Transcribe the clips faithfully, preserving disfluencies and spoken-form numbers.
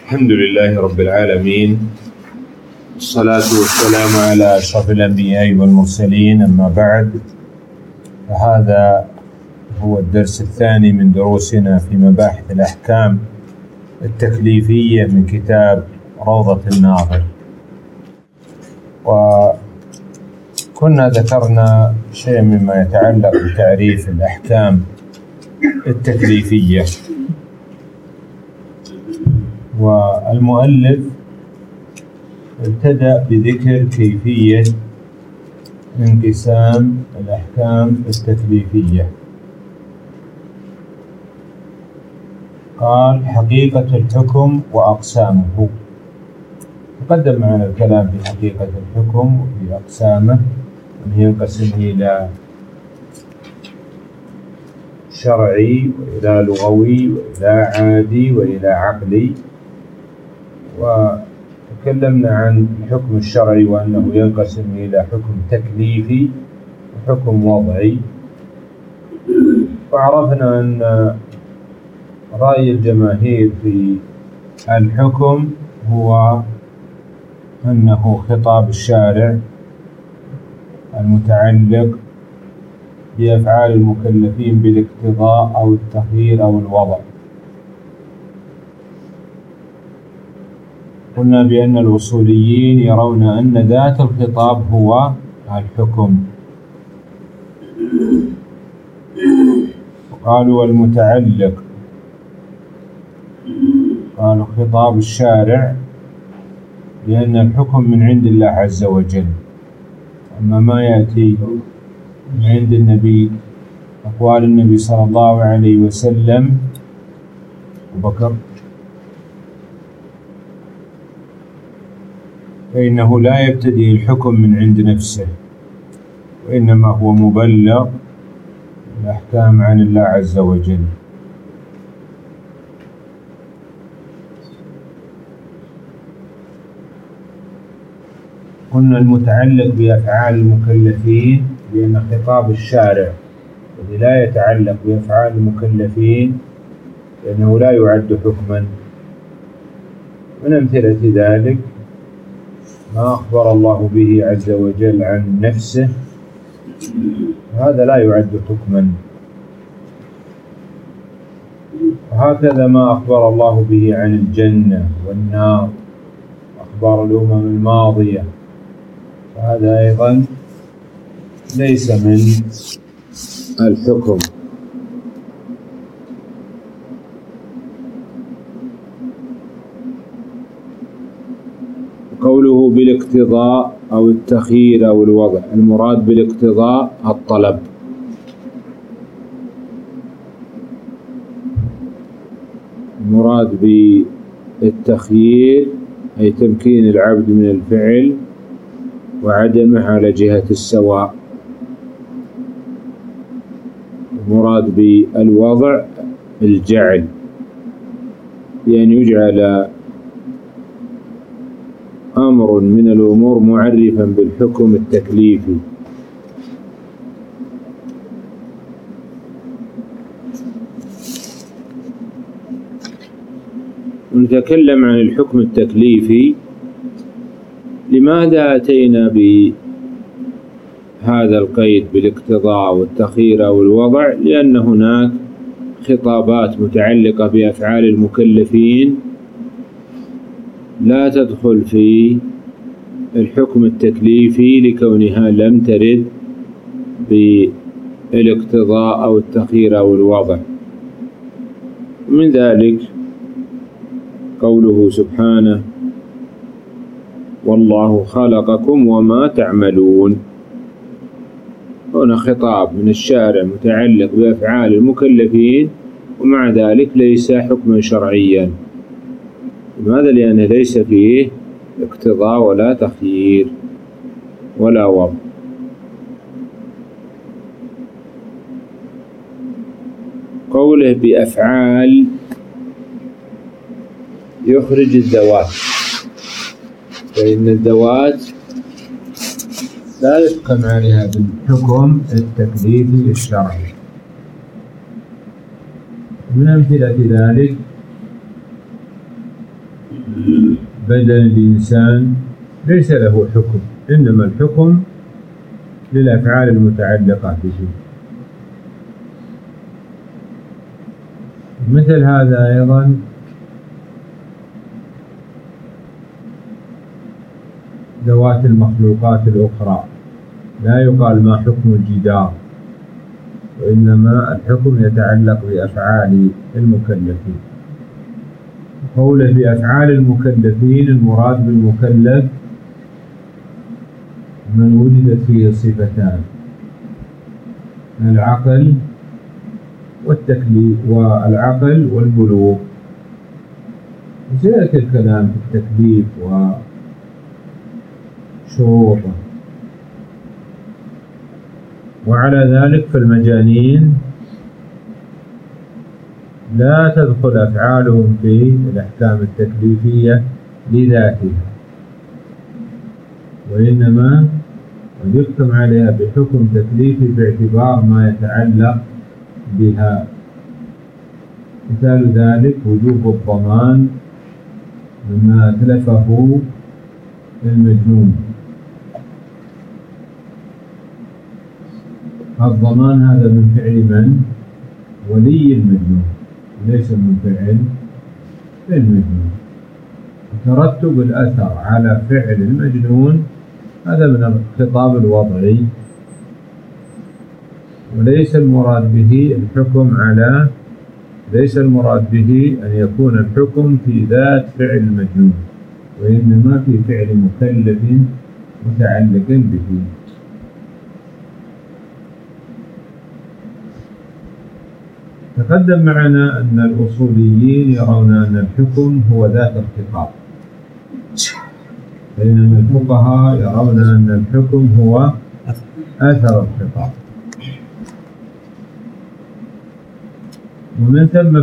الحمد لله رب العالمين، والصلاة والسلام على أشرف الأنبياء والمرسلين، أما بعد، فهذا هو الدرس الثاني من دروسنا في مباحث الأحكام التكليفية من كتاب روضة الناظر. وكنا ذكرنا شيء مما يتعلق بتعريف الأحكام التكليفية، والمؤلف ابتدأ بذكر كيفية انقسام الأحكام التكليفية. قال: حقيقة الحكم وأقسامه. تقدم معنا الكلام في حقيقة الحكم وفي أقسامه، أنه ينقسم إلى شرعي وإلى لغوي وإلى عادي وإلى عقلي. وتكلمنا عن الحكم الشرعي وأنه ينقسم إلى حكم تكليفي وحكم وضعي، وعرفنا أن رأي الجماهير في الحكم هو أنه خطاب الشارع المتعلق بأفعال المكلفين بالاقتضاء أو التخيير أو الوضع. قلنا بأن الأصوليين يرون أن ذات الخطاب هو الحكم، وقالوا المتعلق، قالوا خطاب الشارع، لأن الحكم من عند الله عز وجل. أما ما يأتي من عند النبي، أقوال النبي صلى الله عليه وسلم، أبو بكر، فإنه لا يبتدئ الحكم من عند نفسه، وإنما هو مبلغ الأحكام عن الله عز وجل. قلنا المتعلق بأفعال المكلفين، لأن خطاب الشارع الذي لا يتعلق بأفعال المكلفين لأنه لا يعد حكما. من أمثلة ذلك ما أخبر الله به عز وجل عن نفسه، هذا لا يعد حكما. وهكذا ما أخبر الله به عن الجنة والنار، أخبار الأمم الماضية، هذا أيضا ليس من الحكم. قوله بالاقتضاء أو التخيير أو الوضع، المراد بالاقتضاء الطلب، المراد بالتخيير أي تمكين العبد من الفعل وعدمه على جهة السواء. المراد بالوضع الجعل، بأن يجعل أمر من الأمور معرفا بالحكم التكليفي. نتكلم عن الحكم التكليفي. لماذا أتينا بهذا القيد بالاقتضاء والتخيير أو الوضع؟ لأن هناك خطابات متعلقة بأفعال المكلفين لا تدخل في الحكم التكليفي لكونها لم ترد بالاقتضاء أو التخيير أو الوضع. من ذلك قوله سبحانه: والله خلقكم وما تعملون. هنا خطاب من الشارع متعلق بأفعال المكلفين، ومع ذلك ليس حكما شرعيا. لماذا؟ لأنه ليس فيه اقتضاء ولا تخيير ولا وضع. قوله بأفعال يخرج الذوات، فإن الذوات لا يحكم عليها بالحكم التكليفي الشرعي. من أمثلة ذلك بدن الإنسان ليس له حكم، إنما الحكم للأفعال المتعلقة به. مثل هذا أيضا ذوات المخلوقات الأخرى لا يقال ما حكم الجدار، وإنما الحكم يتعلق بأفعال المكلفين. قوله بأفعال المكلفين، المراد بالمكلف من وجدت فيه صفتان: العقل والتكليف والعقل والبلوغ. سيأتي الكلام في التكليف وشروطه. وعلى ذلك فالمجانين لا تدخل أفعالهم في الأحكام التكليفية لذاتها، وإنما قد يحكم عليها بحكم تكليفي باعتبار ما يتعلق بها. مثال ذلك وجوب الضمان مما أتلفه المجنون. الضمان هذا من فعل من؟ ولي المجنون، ليس من فعل المجنون. ترتب الأثر على فعل المجنون هذا من الخطاب الوضعي، وليس المراد به الحكم على ليس المراد به أن يكون الحكم في ذات فعل المجنون، وإنما في فعل مكلف متعلق به. تقدم معنا أن الأصوليين يرون أن الحكم هو ذات الخطاب، بينما الفقهاء يرون أن الحكم هو أثر الخطاب. ومن ثم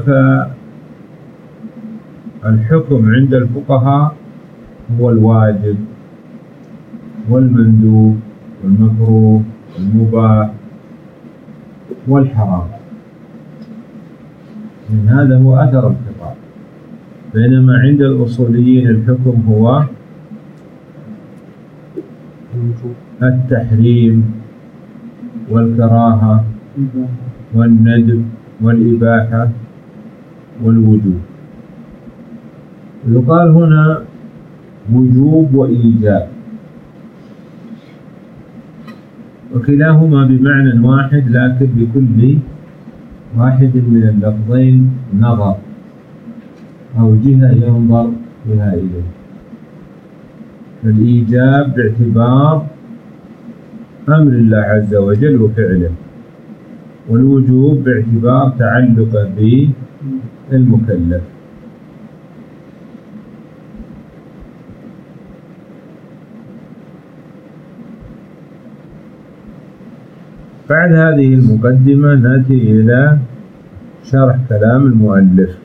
فالحكم عند الفقهاء هو الواجب والمندوب والمكروه والمباح والحرام، من هذا هو أثر الخطاب. بينما عند الأصوليين الحكم هو التحريم والكراهة والندب والإباحة والوجوب. يقال هنا وجوب وإيجاب، وكلاهما بمعنى واحد، لكن بكل واحد من اللفظين نظر أو جهة ينظر بها إليه. فالإيجاب باعتبار أمر الله عز وجل وفعله، والوجوب باعتبار تعلقه بالمكلف. بعد هذه المقدمة نأتي إلى شرح كلام المؤلف.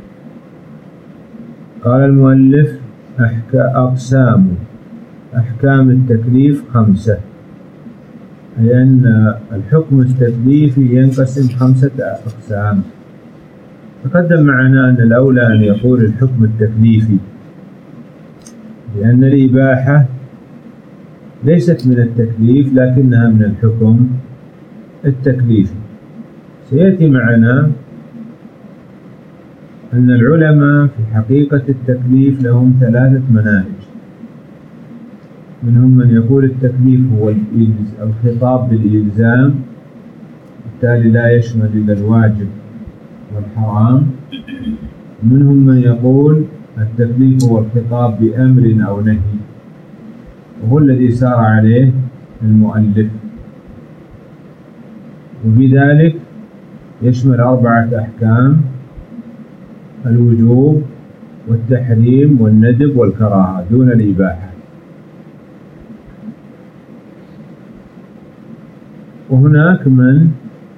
قال المؤلف: أقسام أحكام التكليف خمسة، أي أن الحكم التكليفي ينقسم خمسة أقسام. تقدم معنا أن الأولى أن يقول الحكم التكليفي، لأن الإباحة ليست من التكليف لكنها من الحكم التكليفي. سيأتي معنا أن العلماء في حقيقة التكليف لهم ثلاثة مناهج. منهم من يقول التكليف هو الخطاب بالإلزام، بالتالي لا يشمل إلا الواجب والحرام. منهم من يقول التكليف هو الخطاب بأمر أو نهي، وهو الذي سار عليه المؤلف، وبذلك يشمل أربعة أحكام: الوجوب والتحريم والندب والكراهة دون الإباحة. وهناك من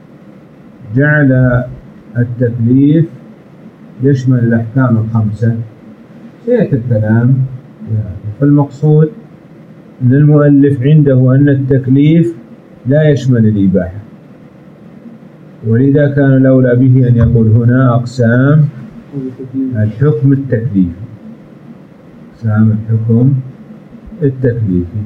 جعل التكليف يشمل الأحكام الخمسة. سيأتي الكلام. فالمقصود أن المؤلف عنده أن التكليف لا يشمل الإباحة، ولذا كان الأولى به أن يقول هنا أقسام الحكم التكليفي. أقسام الحكم التكليفي.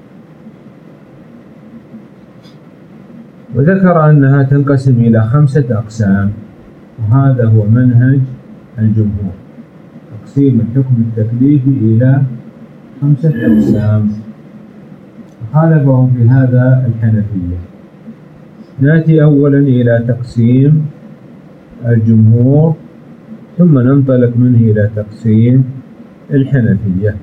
وذكر أنها تنقسم إلى خمسة أقسام، وهذا هو منهج الجمهور، تقسيم الحكم التكليفي إلى خمسة أقسام، خالفهم في هذا الحنفية. نأتي أولا إلى تقسيم الجمهور، ثم ننطلق منه إلى تقسيم الحنفية.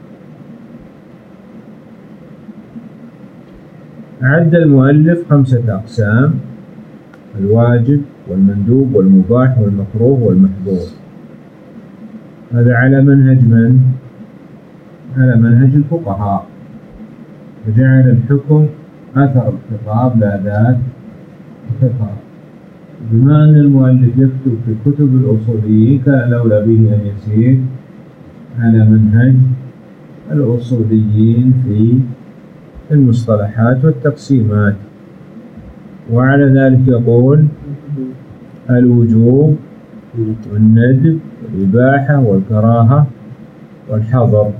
عد المؤلف خمسة أقسام: الواجب والمندوب والمباح والمكروه والمحظور. هذا على منهج من؟ على منهج الفقهاء، فجعل الحكم أثر الخطاب لا ذات الخطاب. بما أن المؤلف يكتب في كتب الأصوليين كان الأولى به أن يسير على منهج الأصوليين في المصطلحات والتقسيمات. وعلى ذلك يقول: الوجوب والندب والإباحة والكراهة والحظر.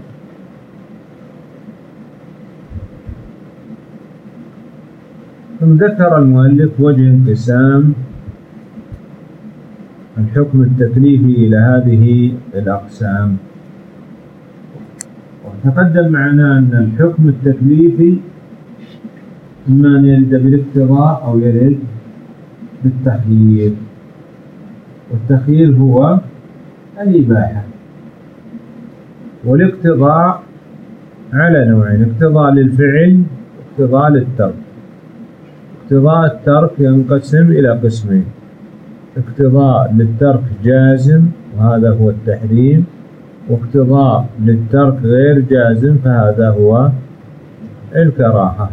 ثم ذكر المؤلف وجه انقسام الحكم التكليفي إلى هذه الأقسام. وتقدم معنا أن الحكم التكليفي إما أن يرد بالاقتضاء أو يرد بالتخيير، والتخيير هو الإباحة. والاقتضاء على نوعين: اقتضاء للفعل واقتضاء للترك. اقتضاء الترك ينقسم إلى قسمين: اقتضاء للترك جازم وهذا هو التحريم، واقتضاء للترك غير جازم فهذا هو الكراهة.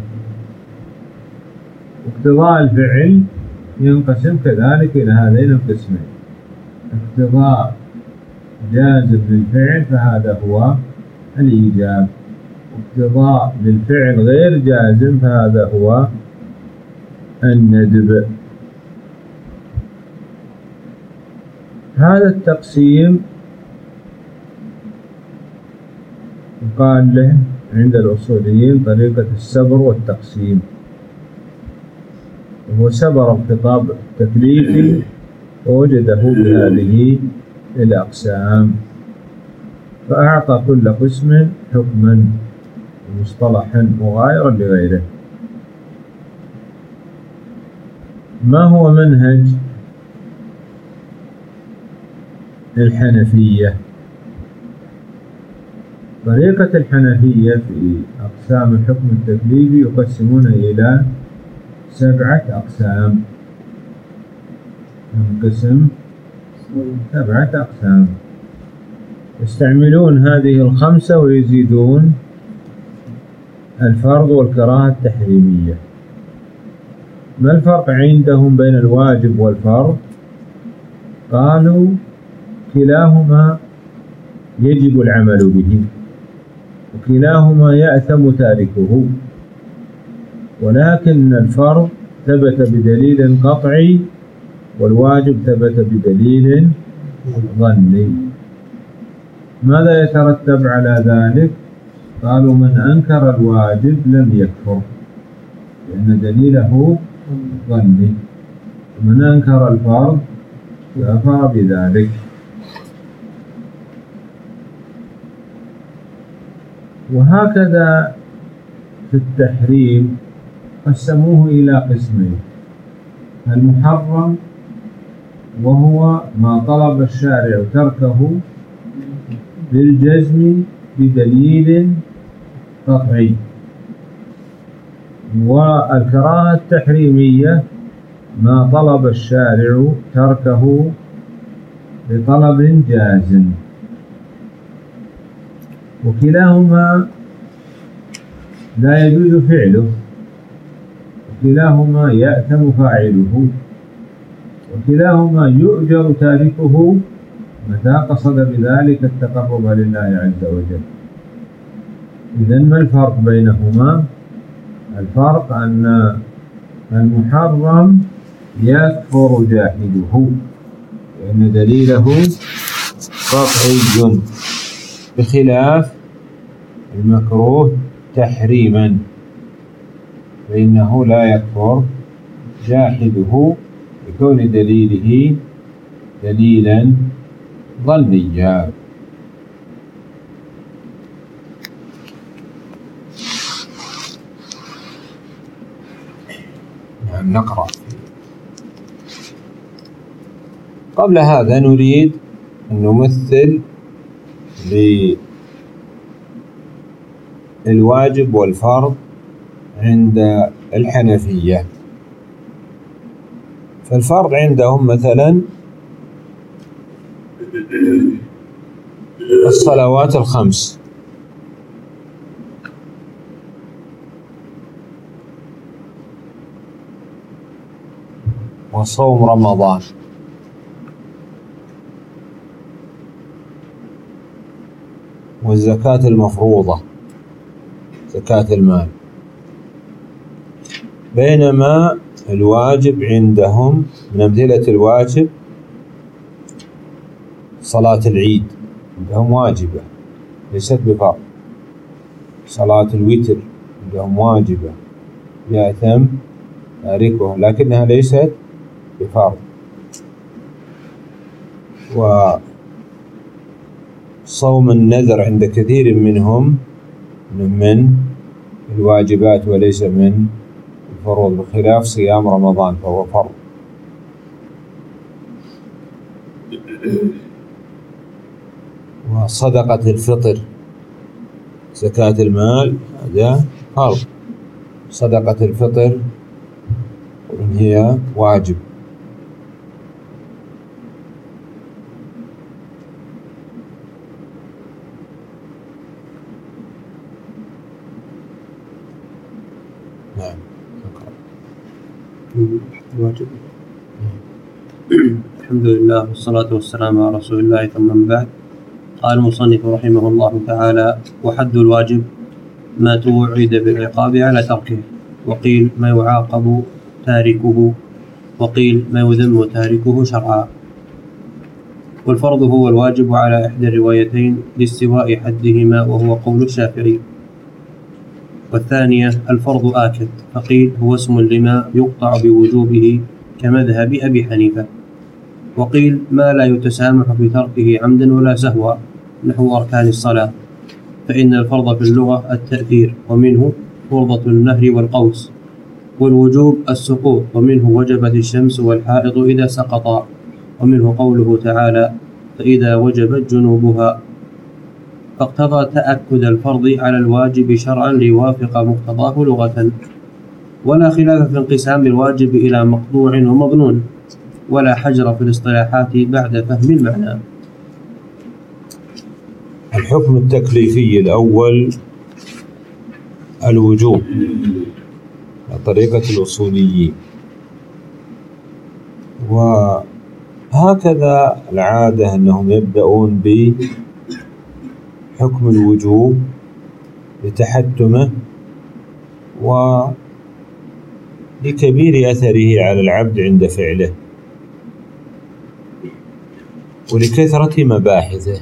اقتضاء الفعل ينقسم كذلك إلى هذين القسمين: اقتضاء جازم للفعل فهذا هو الإيجاب، واقتضاء للفعل غير جازم فهذا هو الندب. هذا التقسيم يقال له عند الأصوليين طريقة السبر والتقسيم، وهو سبر الخطاب التكليفي ووجده بهذه الأقسام، فأعطى كل قسم حكما ومصطلحا مغايرا لغيره. ما هو منهج الحنفية؟ طريقة الحنفية في أقسام الحكم التكليفي يقسمون إلى سبعة أقسام. انقسم سبعة أقسام، يستعملون هذه الخمسة ويزيدون الفرض والكراهة التحريمية. ما الفرق عندهم بين الواجب والفرض؟ قالوا كلاهما يجب العمل به، وكلاهما يأثم تاركه، ولكن الفرض ثبت بدليل قطعي والواجب ثبت بدليل ظني. ماذا يترتب على ذلك؟ قالوا من أنكر الواجب لم يكفر لأن دليله ظني، ومن أنكر الفرض كفر بذلك. وهكذا في التحريم قسموه إلى قسمين: المحرم وهو ما طلب الشارع تركه بالجزم بدليل قطعي، والكراهة التحريمية ما طلب الشارع تركه بطلب جازم، وكلاهما لا يجوز فعله، وكلاهما يأثم فاعله، وكلاهما يؤجر تاركه متى قصد بذلك التقرب لله عز وجل. إذن ما الفرق بينهما؟ الفرق أن المحرم يكفر جاحده لأن دليله قطعي، بخلاف المكروه تحريما فإنه لا يكفر جاحده لكون دليله دليلا ظنيا. نعم نقرأ. قبل هذا نريد أن نمثل للواجب والفرض عند الحنفية. فالفرض عندهم مثلا الصلوات الخمس وصوم رمضان والزكاة المفروضة زكاة المال. بينما الواجب عندهم من أمثلة الواجب صلاة العيد عندهم واجبة ليست بفرض. صلاة الوتر عندهم واجبة يأثم تاركها لكنها ليست بفرض. وصوم النذر عند كثير منهم من الواجبات وليس من الفروض بخلاف صيام رمضان فهو فرض. وصدقة الفطر زكاة المال هذا فرض. صدقة الفطر هي واجب. نعم الواجب. الحمد لله والصلاة والسلام على رسول الله ثم من بعد. قال المصنف رحمه الله تعالى: وحد الواجب ما توعد بالعقاب على تركه، وقيل ما يعاقب تاركه، وقيل ما يذم تاركه شرعا. والفرض هو الواجب على إحدى الروايتين لاستواء حدهما وهو قول الشافعي. والثانية الفرض آكد، فقيل هو اسم لما يقطع بوجوبه كمذهب أبي حنيفة. وقيل ما لا يتسامح بتركه عمدا ولا سهوا نحو أركان الصلاة، فإن الفرض في اللغة التأثير ومنه فرضة النهر والقوس، والوجوب السقوط ومنه وجبت الشمس والحائض إذا سقطا، ومنه قوله تعالى فإذا وجبت جنوبها. فاقتضى تأكد الفرض على الواجب شرعا ليوافق مقتضاه لغة. ولا خلاف في انقسام الواجب إلى مقطوع ومظنون، ولا حجر في الاصطلاحات بعد فهم المعنى. الحكم التكليفي الأول الوجوب طريقة الأصوليين، وهكذا العادة أنهم يبدأون بحكم الوجوب لتحتمه ولكبير أثره على العبد عند فعله ولكثرة مباحثه.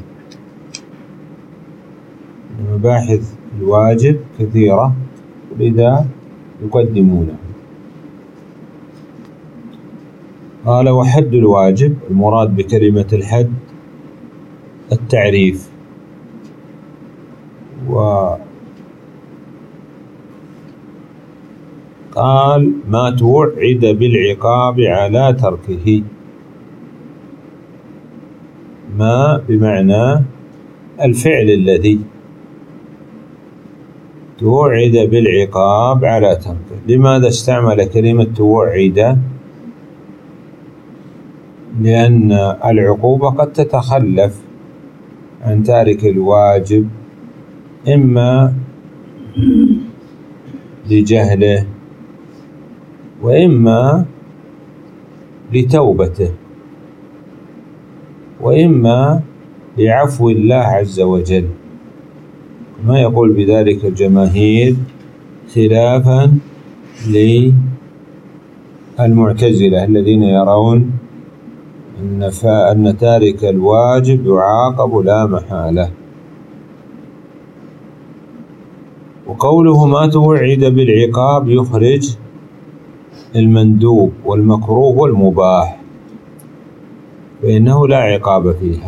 مباحث الواجب كثيرة لذا يقدمونه. قال وحد الواجب المراد بكلمة الحد التعريف، وقال ما توعد بالعقاب على تركه. ما بمعنى الفعل الذي توعد بالعقاب على تركه. لماذا استعمل كلمة توعد؟ لأن العقوبة قد تتخلف عن تارك الواجب إما لجهله وإما لتوبته وإما لعفو الله عز وجل، ما يقول بذلك الجماهير خلافا للمعتزلة الذين يرون أن تارك الواجب يعاقب لا محالة. وقوله ما توعد بالعقاب يخرج المندوب والمكروه والمباح، فإنه لا عقاب فيها.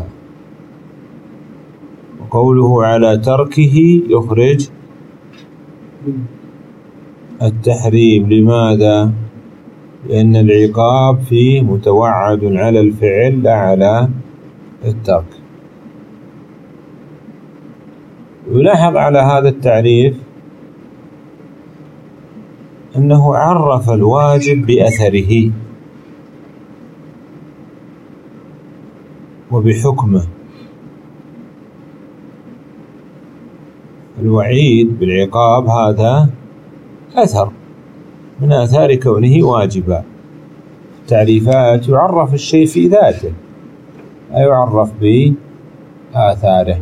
وقوله على تركه يخرج التحريم. لماذا؟ لأن العقاب فيه متوعد على الفعل لا على الترك. يلاحظ على هذا التعريف أنه عرف الواجب بأثره وبحكمه. الوعيد بالعقاب هذا أثر من آثار كونه واجبا. التعريفات يعرف الشيء في ذاته، لا يعرف بآثاره.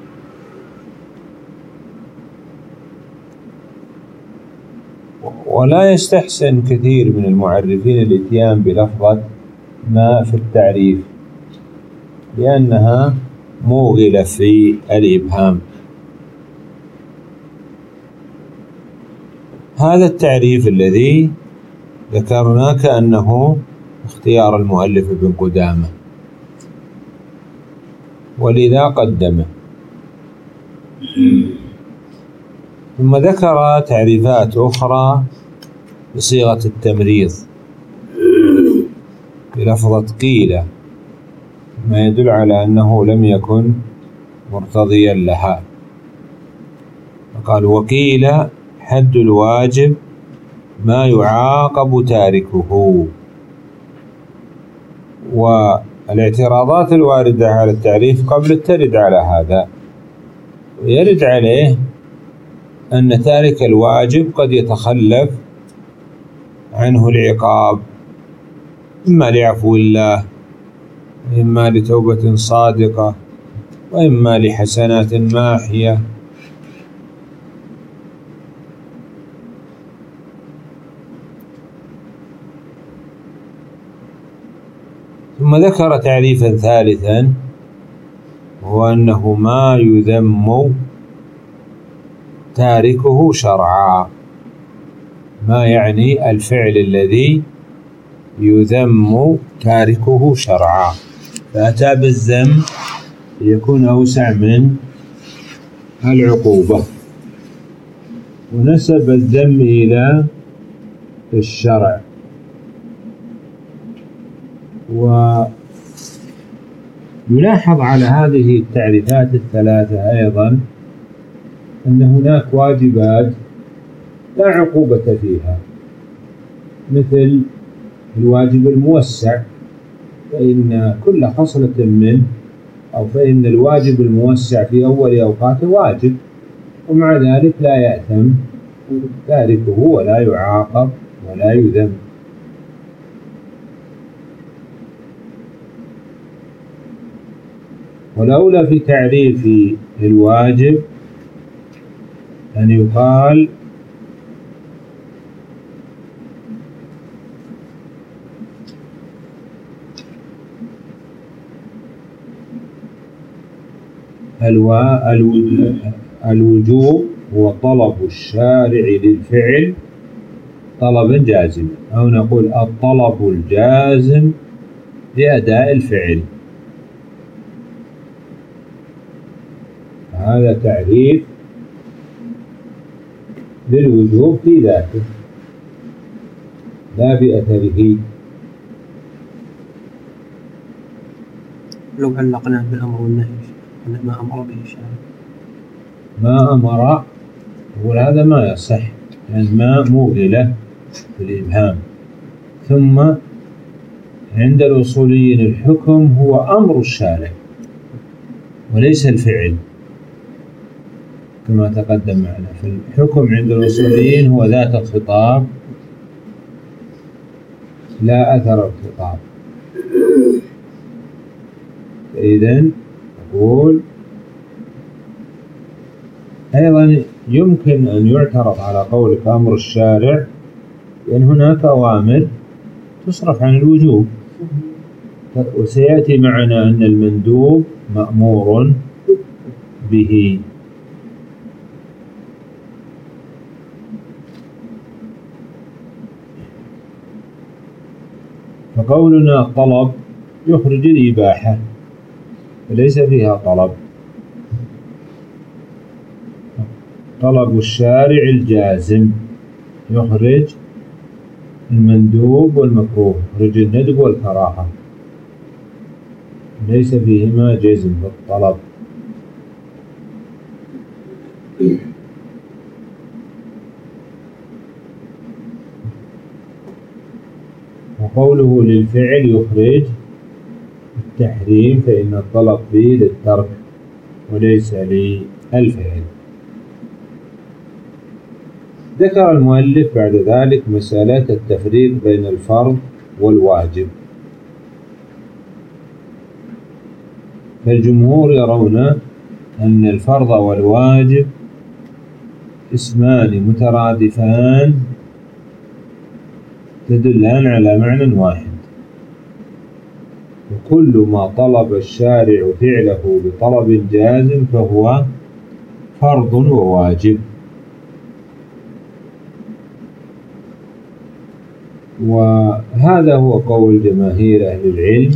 ولا يستحسن كثير من المعرفين الاتيان بلفظة ما في التعريف، لأنها موغلة في الإبهام. هذا التعريف الذي ذكرنا كأنه اختيار المؤلف ابن قدامة، ولذا قدمه. ثم ذكر تعريفات أخرى بصيغة التمريض بلفظة قيل، ما يدل على أنه لم يكن مرتضيا لها. فقال وقيل حد الواجب ما يعاقب تاركه. والاعتراضات الواردة على التعريف قبل ترد على هذا، ويرد عليه أن تارك الواجب قد يتخلف عنه العقاب، إما لعفو الله، وإما لتوبة صادقة، وإما لحسنات ماحية. ثم ذكر تعريفا ثالثا، وهو أنه ما يذم تاركه شرعا. ما يعني الفعل الذي يذم تاركه شرعا، فأتى بالذم ليكون أوسع من العقوبة، ونسب الذم إلى الشرع. ويلاحظ على هذه التعريفات الثلاثة أيضا أن هناك واجبات لا عقوبة فيها، مثل الواجب الموسع، فإن كل خصلة منه أو فإن الواجب الموسع في أول أوقاته واجب، ومع ذلك لا يأثم تاركه ولا يعاقب ولا يذم. والأولى في تعريف الواجب أن يقال الوجوب هو طلب الشارع للفعل طلبا جازما، أو نقول الطلب الجازم لأداء الفعل. هذا تعريف للوجوب في ذاته لا بأثره. لو علقناه بالأمر والنهي ما أمر به الشارع، ما أمر، يقول هذا ما يصح، لأن ما موغلة في الإبهام. ثم عند الأصوليين الحكم هو أمر الشارع وليس الفعل، كما تقدم معنا. في الحكم عند الأصوليين هو ذات الخطاب لا أثر الخطاب. إذن نقول أيضا يمكن أن يعترض على قولك أمر الشارع، لأن هناك أوامر تصرف عن الوجوب، وسيأتي معنا أن المندوب مأمور به. فقولنا طلب يخرج الإباحة فليس فيها طلب. طلب الشارع الجازم يخرج المندوب والمكروه، يخرج الندب والكراهة، ليس فيهما جزم بالطلب. وقوله للفعل يخرج التحريم فإن الطلب فيه للترك وليس للفعل. ذكر المؤلف بعد ذلك مسألة التفريق بين الفرض والواجب. فالجمهور يرون أن الفرض والواجب اسمان مترادفان تدلان على معنى واحد، وكل ما طلب الشارع فعله بطلب جازم فهو فرض وواجب. وهذا هو قول جماهير أهل العلم،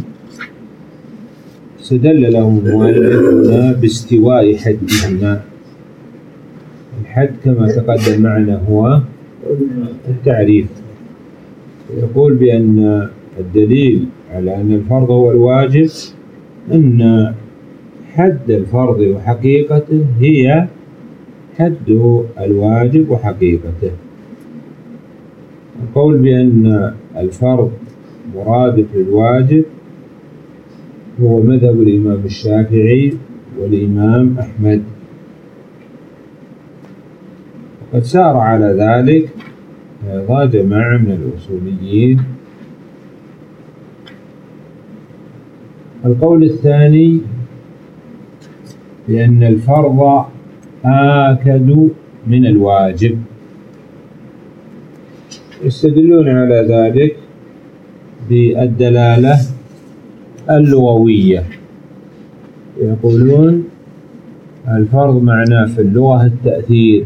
استدل لهم المؤلف هنا باستواء حدهما. الحد كما تقدم معنا هو التعريف، يقول بأن الدليل على أن الفرض هو الواجب أن حد الفرض وحقيقته هي حد الواجب وحقيقته. القول بأن الفرض مرادف للواجب هو مذهب الإمام الشافعي والإمام أحمد، وقد سار على ذلك أيضا جماعة من الأصوليين. القول الثاني بأن الفرض آكد من الواجب، يستدلون على ذلك بالدلالة اللغوية، يقولون الفرض معناه في اللغة التأثير،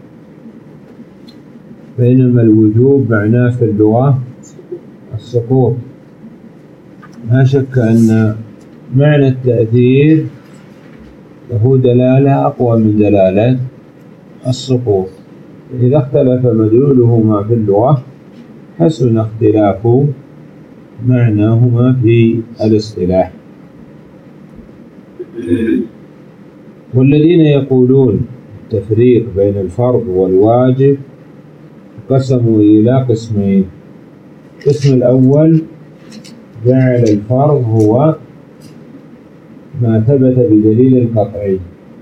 بينما الوجوب معناه في اللغة السقوط. لا شك أن معنى التأثير له دلالة أقوى من دلالة السقوط، إذا اختلف مدلولهما في اللغة حسن اختلاف معناهما في الاصطلاح. والذين يقولون التفريق بين الفرض والواجب قسموا إلى قسمين. القسم الأول جعل الفرض هو ما ثبت بدليل قطعي،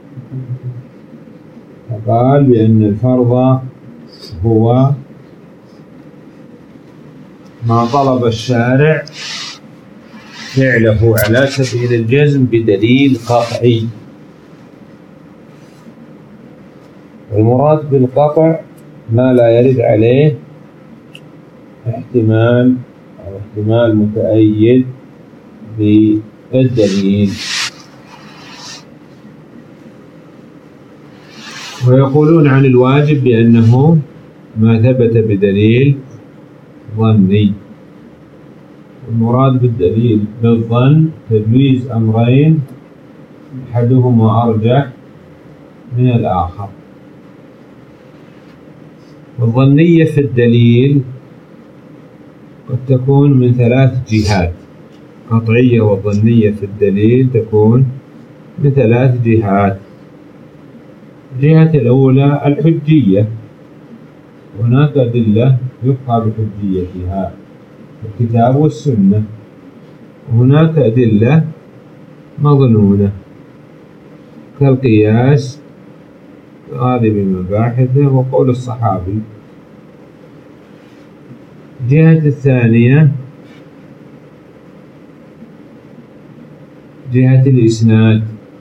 فقال بأن الفرض هو ما طلب الشارع فعله على سبيل الجزم بدليل قطعي. المراد بالقطع ما لا يرد عليه احتمال أو احتمال متأيد بالدليل. ويقولون عن الواجب بأنه ما ثبت بدليل ظني. المراد بالدليل بالظن تجويز أمرين أحدهما أرجح من الآخر. والظنية في الدليل قد تكون من ثلاث جهات، قطعية وظنية في الدليل تكون من ثلاث جهات. الجهة الأولى الحجية، هناك أدلة يبقى بحجيتها الكتاب والسنة، وهناك أدلة مظنونة كالقياس غالب مباحثه وقول الصحابي. الجهة الثانية جهة الإسناد،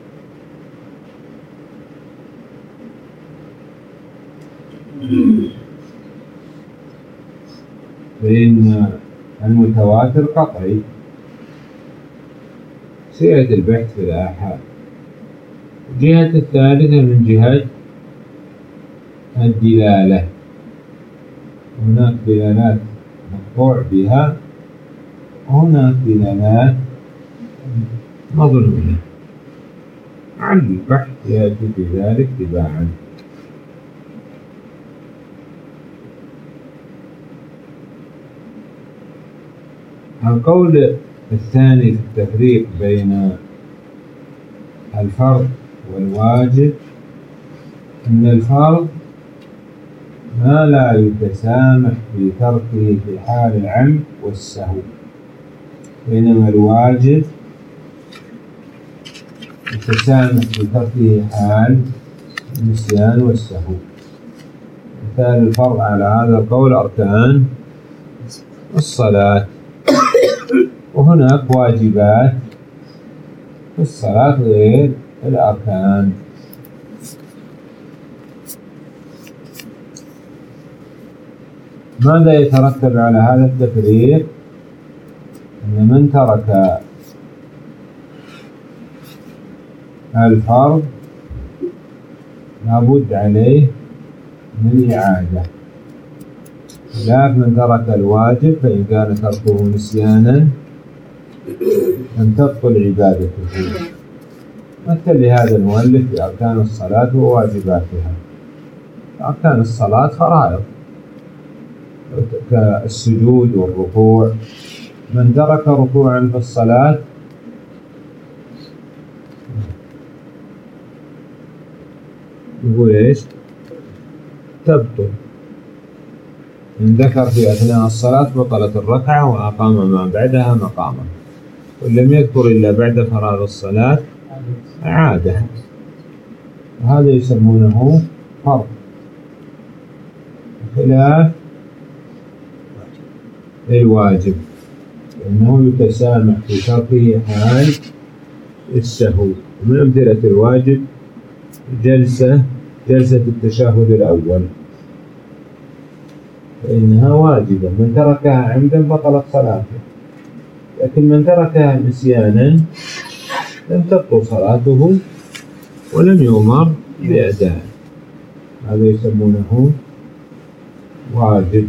فإن المتواتر قطعي سيأتي البحث في الآحاد. الجهة الثالثة من جهة الدلالة، هناك دلالات مقطوع بها هناك دلالات مظنونة، عن البحث يأتي في ذلك تباعا. القول الثاني في التفريق بين الفرض والواجب أن الفرض ما لا يتسامح في تركه في حال العمد والسهو، بينما الواجب يتسامح في تركه حال النسيان والسهو. مثال الفرض على هذا القول أركان الصلاة، وهناك واجبات في الصلاة غير الأركان. ماذا يترتب على هذا التفريق؟ أن من ترك الفرض لابد عليه من الإعادة، خلاف من ترك الواجب فإن كان تركه نسيانا لم تبطل عبادته. مثل لهذا المؤلف بأركان الصلاة وواجباتها. أركان الصلاة فرائض كالسجود والركوع، من ترك ركوعا في الصلاة يقول إيش؟ تبطل. إن ذكر في أثناء الصلاة بطلت الركعة وأقام ما بعدها مقاما، وإن لم يذكر إلا بعد فراغ الصلاة أعادها، وهذا يسمونه فرض، خلاف الواجب لأنه يتسامح في تركه حال السهو. من أمثلة الواجب جلسة جلسة التشهد الأول فإنها واجبة، من تركها عمدا بطلت صلاته، لكن من تركها نسيانا لم تبطل صلاته ولم يؤمر بأداء، هذا يسمونه واجب.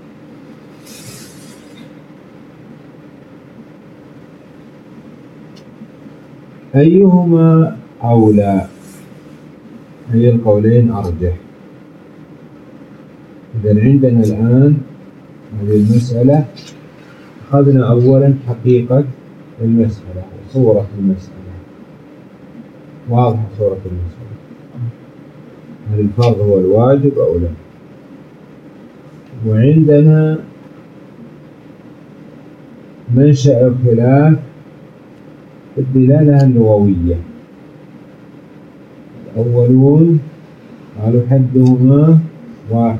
أيهما أولى؟ أي القولين أرجح؟ إذن عندنا الآن هذه المسألة أخذنا أولا حقيقة المسألة وصورة المسألة، واضحة صورة المسألة، هل الفرض هو الواجب أو لا؟ وعندنا منشأ الخلاف في الدلالة اللغوية. الأولون قالوا حدهما واحد،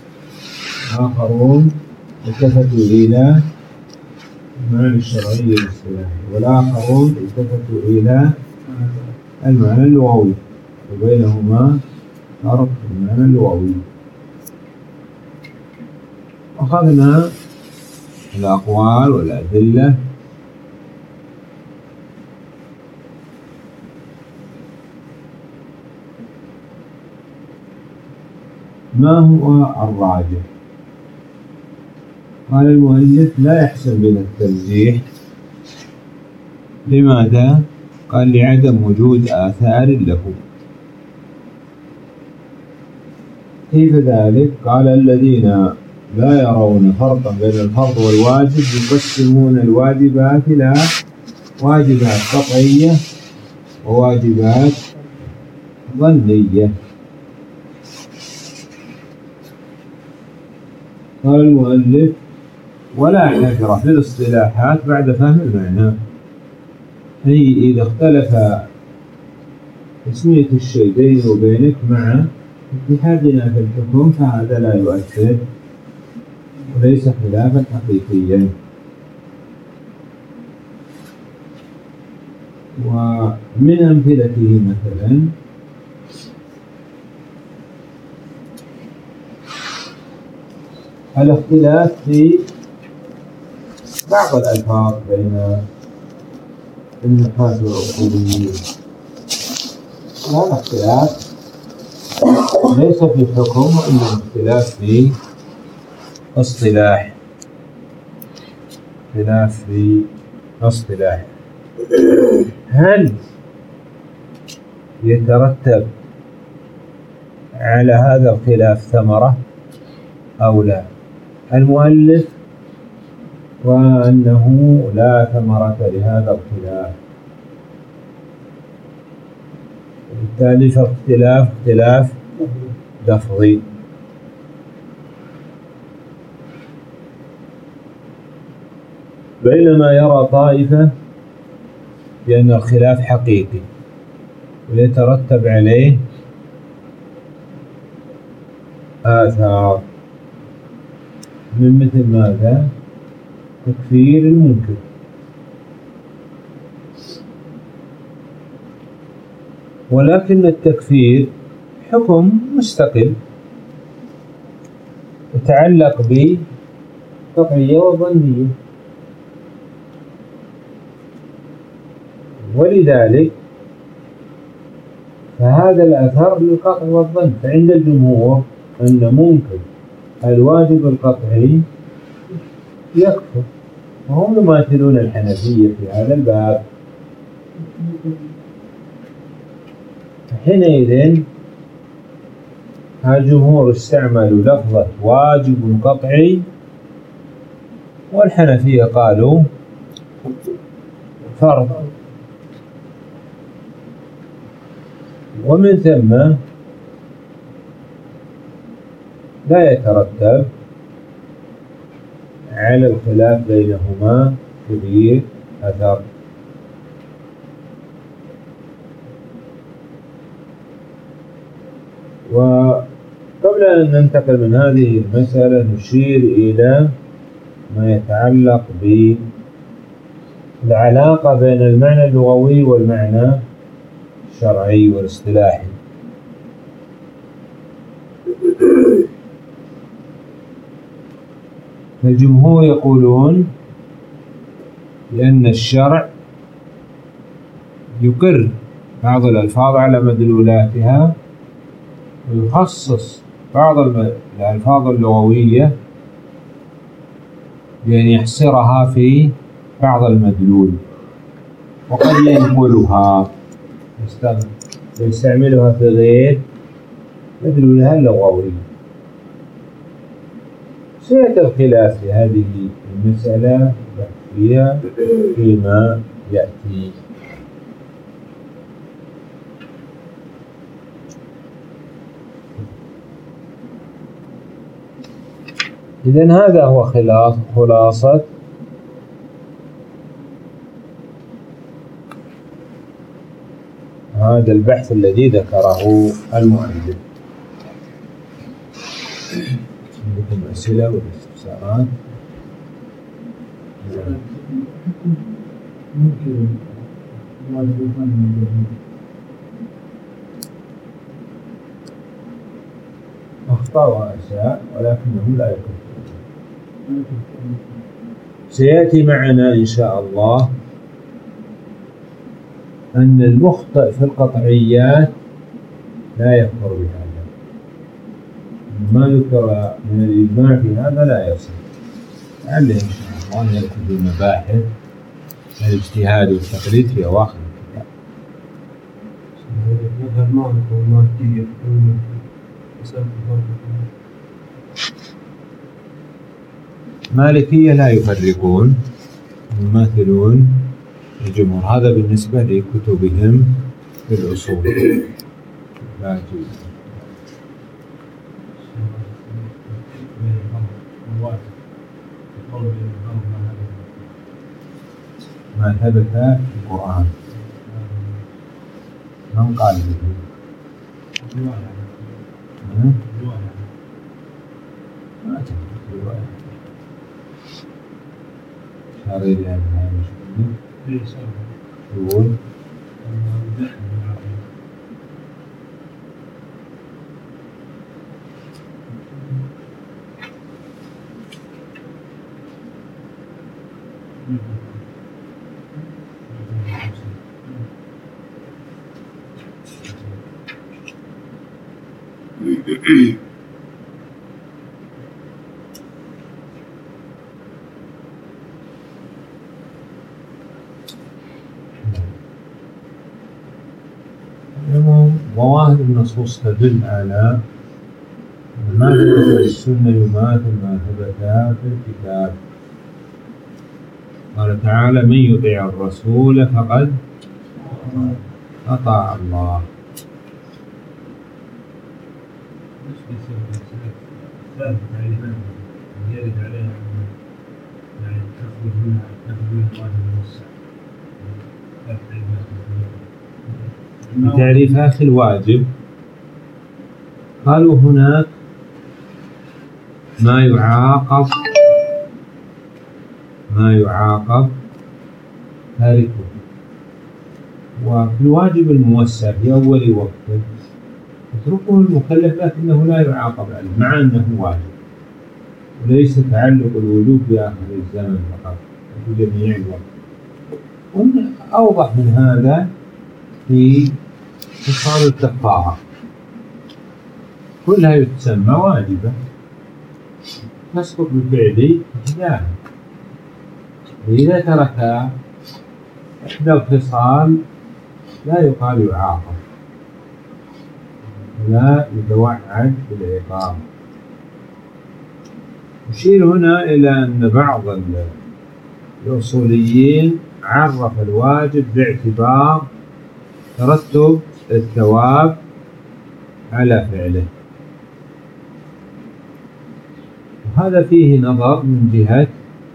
آخرون التفتوا إلى المعنى الشرعي الاصطلاحي، والآخرون التفتوا إلى المعنى اللغوي، وبينهما فرق المعنى اللغوي. أخذنا الأقوال والأدلة ما هو الراجح؟ قال المؤلف لا يحسن بنا الترجيح. لماذا؟ قال لعدم وجود آثار له. كيف ذلك؟ قال الذين لا يرون فرقا بين الفرض والواجب يقسمون الواجبات إلى واجبات قطعية وواجبات ظنية. قال المؤلف ولا حجر في الاصطلاحات بعد فهم المعنى، أي إذا اختلف تسمية الشيء بيني وبينك مع اتحادنا في الحكم فهذا لا يؤثر وليس خلافا حقيقيا. ومن أمثلته مثلا الاختلاف في بعض الألفاظ بين النحاة والأصوليين، هذا اختلاف ليس في حكم وإنما اختلاف في اصطلاح. خلاف في اصطلاح. هل يترتب على هذا الخلاف ثمرة أو لا؟ المؤلف وأنه لا ثمرة لهذا الخلاف، وبالتالي فاختلاف اختلاف لفظي. بينما يرى طائفة بأن الخلاف حقيقي ويترتب عليه آثار، من مثل ماذا؟ تكفير المنكر. ولكن التكفير حكم مستقل يتعلق بقطعية وظنية، ولذلك فهذا الأثر للقطع والظن. فعند الجمهور أن ممكن الواجب القطعي يكفر، وهم يماثلون الحنفية في هذا الباب. حينئذ الجمهور استعملوا لفظة واجب قطعي، والحنفية قالوا فرض. ومن ثم لا يترتب على الخلاف بينهما كبير أثر. وقبل أن ننتقل من هذه المسألة نشير إلى ما يتعلق بالعلاقة بين المعنى اللغوي والمعنى الشرعي والاصطلاحي. الجمهور يقولون بأن الشرع يقر بعض الألفاظ على مدلولاتها، ويخصص بعض الألفاظ اللغوية بأن يحصرها في بعض المدلول، وقد ينقلها ويستعملها في غير مدلولها اللغوي. سيأتي الخلاف في هذه المسألة فيها فيما يأتي. إذن هذا هو خلاص خلاصة هذا البحث الذي ذكره المؤلف. عندكم أسئلة واستفسارات؟ أخطاء وأشياء ولكنه لا يكفر. سيأتي معنا إن شاء الله أن المخطئ في القطعيات لا يكفر بهذا، ما ذكر من الإجماع في هذا لا يصح. لعل إن شاء الله يأتي بمباحث الاجتهاد والتقليد في أواخر الكتاب. مالكية لا يفرقون، يماثلون الجمهور. هذا بالنسبة لكتبهم في الأصول. لا يجوز. ما ثبت في القرآن من قال به؟ ما ثبت رواية شاري لها مش يقول النصوص تدل على ما ثبت في السنة يماثل ما ثبت في الكتاب. قال تعالى: من يطيع الرسول فقد أطاع الله. يرد عليها يعني تخرج منها تخرج منها الواجب الموسع. بتعريفات الواجب قالوا هناك ما يعاقب ما يعاقب تاركه، وفي الواجب الموسع في أول وقته يتركه المكلف لكنه لا يعاقب عليه مع أنه واجب، وليس تعلق الوجوب بآخر الزمن فقط في جميع الوقت. أوضح من هذا في خصال الكفارة، كلها تسمى واجبة تسقط بفعل إحداها، وإذا ترك إحدى الخصال لا يقال يعاقب، لا يتوعد بالعقاب. أشير هنا إلى أن بعض الأصوليين عرف الواجب باعتبار ترتب الثواب على فعله، وهذا فيه نظر من جهة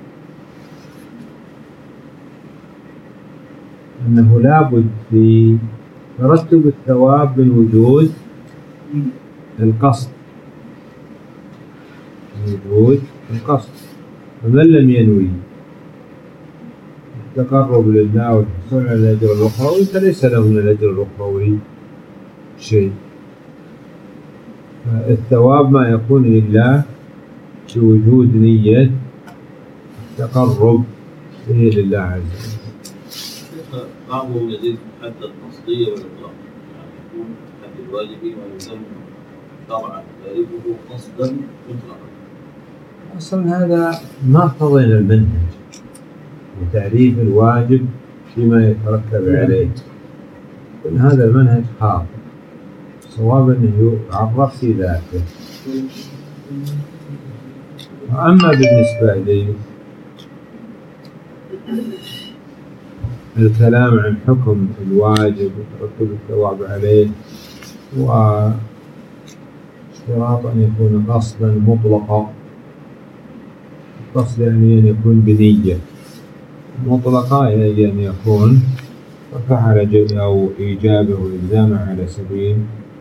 أنه لابد في ترتب الثواب بالوجود القصد وجود القصد، فمن لم ينوي التقرب لله والحصول على الأجر الأخروي فليس له من الأجر الأخروي شيء. الثواب ما يكون لله بوجود نية التقرب به لله عز وجل. بعضهم يزيد في حد القصدية والإطلاق، يعني يكون حد الواجب ويسمى شرعا تاركه قصدا مطلقا. أصلا هذا ما اقتضينا المنهج وتعريف الواجب فيما يترتب عليه، كل هذا المنهج خاطئ، صواب أنه يعرف في ذاته. وأما بالنسبة لي الكلام عن حكم الواجب وترتب الثواب عليه واشتراط أن يكون قصدا مطلقا، القصد يعني أن يكون بنية مطلقة، يعني أن يكون فعل أو إيجابه وإلزامه على سبيل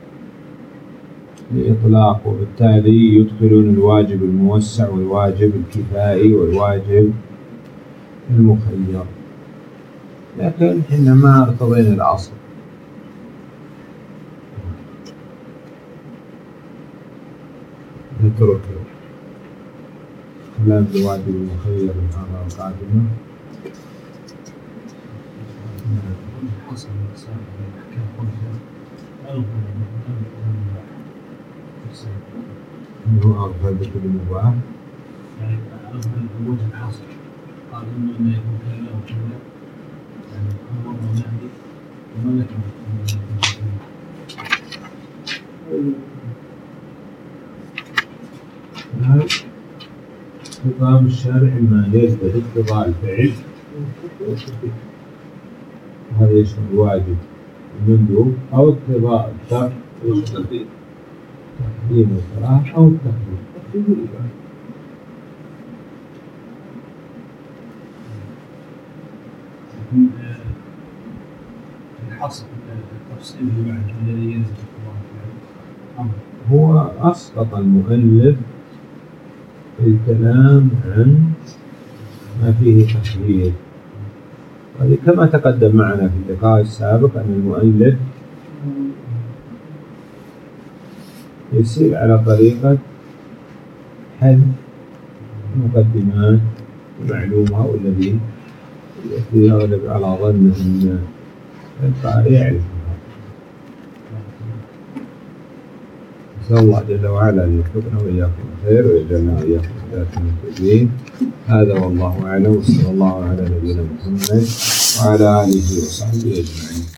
الإطلاق، وبالتالي يدخلون الواجب الموسع والواجب الكفائي والواجب المخير، لكن حينما ارتضينا الأصل نترك كلام الواجب المخير من هذا القادمة. أنه أغفل بكل مباح، يعني أغفل بوجه الحصر، قال إنه يكون كذا وكذا، يعني أمر ونهي وما ذكر. خطاب الشارع ما يجب اقتضاء الفعل، هذا يشمل الواجب المندوب أو اقتضاء الشرع التقديم تقديم الصلاة أو التقديم. الحصر التفصيل اللي بعد الذي ينزل القرآن هو أسقط المؤلف الكلام عن ما فيه تحرير، هذه كما تقدم معنا في اللقاء السابق أن المؤلف يسير على طريقة حل مقدمات معلومة، والذي يغلب على ظنه أن القارئ يعرفها. نسأل الله جل وعلا أن يوفقنا وإياكم الخير ويجعلنا وإياكم هداة المهتدين. هذا والله أعلم، وصلى الله على نبينا محمد وعلى آله وصحبه أجمعين.